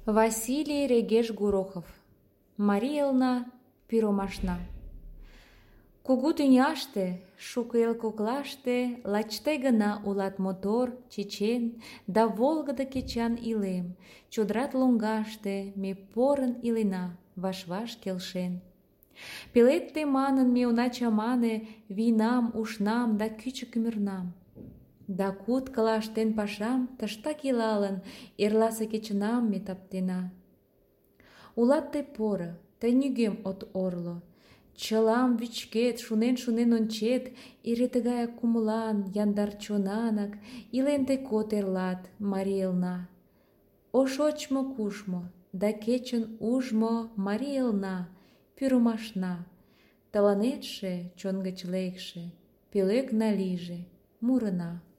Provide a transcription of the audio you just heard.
Василий Регеш Гурохов. Марий элна пӱромашна. Кугу тӱняште, шуко эл коклаште лач тый гына улат мотор, чечен да волгыдо кечан илем. Чодрат лоҥгаште ме порын илена, ваш-ваш келшен. Пеледде манын ме она чамане вийнам, ушнам да кӱчык ӱмырнам. Да куткыла ыштен пашам, тыштак илалын, эрласе кечынам ме таптена. Улат тый поро, тый нигӧм от орло. Чылам вӱчкет, шунен-шунен ончет, эре тыгаяк кумылан, яндар чонанак, илен тый код эрлат, Марий элна. О шочмо-кушмо да кечын ужмо Марий элна, пӱрымашна, тыланетше, чон гыч лекше, пӧлекна лийже, мурына.